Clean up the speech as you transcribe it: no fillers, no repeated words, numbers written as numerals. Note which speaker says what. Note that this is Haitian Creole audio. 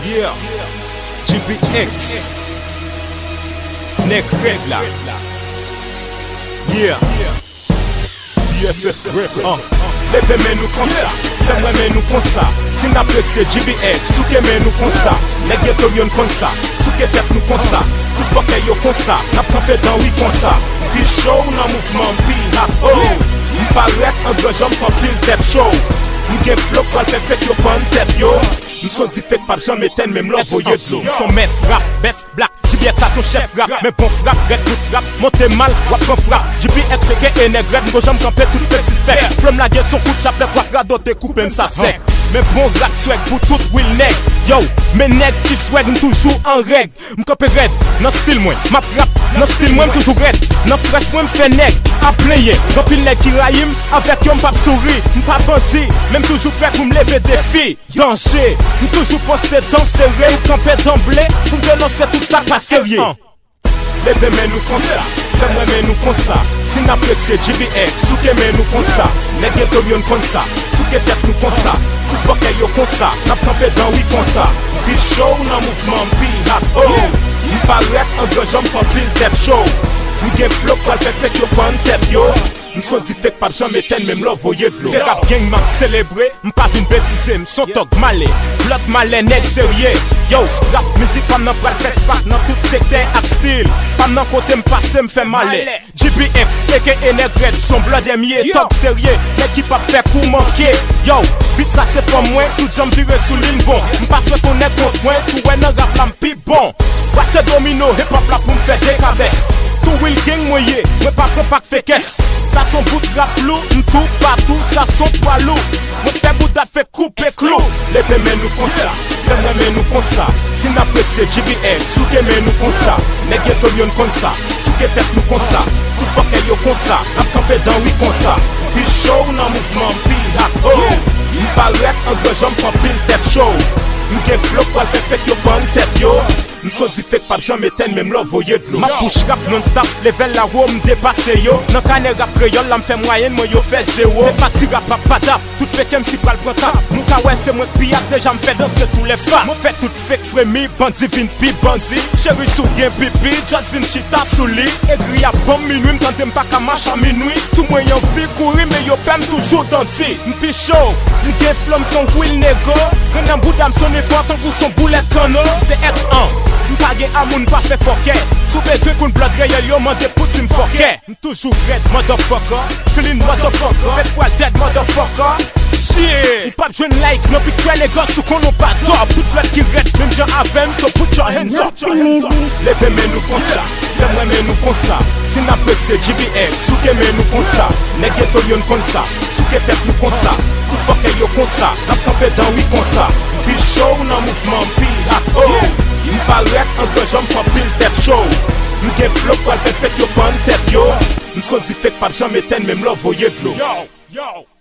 Speaker 1: Yeah, GBX Nek Regla. Yeah, BSF Rap. Leve men nou kon sa, leve men nou kon sa. Si n'apresye GBX, souke men nou kon sa. Nek geto yon kon sa, souke tep nou kon sa. Tout fokè yo kon sa, nap kampe dan wi kon sa. Pi show nan mouvment pi hap ho. M'paret an grejom kon pil tep show. M'gen flow kwa l'fek yo pan tep yo. M'son di fek pap jan meten mem lò voye d'lo. M'son met rap, best black. GBX a son chef rap, mais bon frappe, red tout rap. Monte mal, wap kon frappe. GBX seke e negret, m'go jam kampe tout fek suspect. Flom la gueule son coup de chapelet, wak rado te coupe m'sa sec. Mais bon rap swag pour tout will neg. Yo, mes neg qui swag m'toujou en reg. M'kampe red, nan style mwen, map rap. Nan style mwen m'toujou red, nan fresh mwen m'fè neg. A playe, nan pil neg ki rayim, avec yo m'pap souri, m'pap bandi. Même toujours prêt pour m'lever défi. Danger, m'toujou posté dans serré, m'kampe d'emblée, pour dénoncer tout ça pas sérieux. Leve men nou kon sa, femme men nou kon sa. Si n'apresye GBX, souke men nou kon sa. Nek geto yon kon sa, souke tep nou kon sa. Tout fokè yo kon sa, nap kampe dan wi kon sa. Pi show nan mouvment pi hap ho. M'paret an grejom kon pil tep show. M'gen flow kwa l'fek yo pan tep yo. M'son di fek pap jan meten mem lò voye d'lo. Se rap gang m'a célébré, m'pa vin bêtise, m'son tok malé. Blot malé neg sérieux. Yo, rap musique fam nan pral fes pak nan tout secteur ak style. Fam nan kote m'passe m'fè malé. GBX, aka Negret, son blood miye, top sérieux. Neg ki pap fè kou manke. Yo, vite ça c'est pas moi, tout jam vire sous ligne bon. M'pas souhaite qu'on est contre moi, tout wè nan rap la m'pi bon. Passe domino, hip hop la pou m'fè des cabesses. Sou will gang moye, mwen pa kompak fekes. Ça son bout de rap lourd, m'tou partout, ça son poids lourd. Mwen fè bout da fè coupe clou. Leve men nou kon sa, leve men nou kon sa. Si n'apresye GBX, souke men nou kon sa. Nek geto yon kon sa, souke tep nou kon sa. Tout fokè yo kon sa, nap kampe dan wi kon sa. Pi show nan mouvment pi hap ho. M'paret an grejom kon pil tep show. M'gen flow kwa l'fek yo pan tep yo. M'son di fek pap jan meten mem lò voye d'lo. Ma push rap non-stop, level la wo m'depase yo. Nan kane rap kreyol la m'fè moyen mwen yo fè zéro. Se pati rap rap padap, tout fek MC pral prantap. Mou ka wè se mwen piyak, deja m'fè danse tout les femmes. Mwen fè tout fek fremi, bandi vin pi bandi. Chéri sou gen pipi, just vin chita sou li. Egri a bon minuit, m'tande m'pa ka marche a minuit. Tout mwen yon vi kouri, mais yo pèm toujou danti. M'pi show, m'gen flom son will nego. Renan boudam son effort, tan kou son boulet kano. C'est X1. M'pa gen amoun pa fè fokè. Sou bezwe koun blot reyel yo mande pouti m'fokè. M'toujou red motherfucker, clean motherfucker, fèt poil dead motherfucker. Shit, m'pap jwen like, non pi kwen e gos sou konon pa top. Tout blot ki red, mèm jan avem, so put your hands up. Leve men nou kon sa, leve men nou kon sa. Si n'apresye GBX, souke men nou kon sa. Nek geto yon kon sa, souke tep nou kon sa. Tout fokè yo kon sa, nap kampe dan wi kon sa. Pi show nan mouvment pi hap ho. M'paret an grejom kon pil tep show. M'gen flow kwa l'fek yo pan tep yo. M'son di fek pap jan meten mem lò voye d'lo. Yo, yo.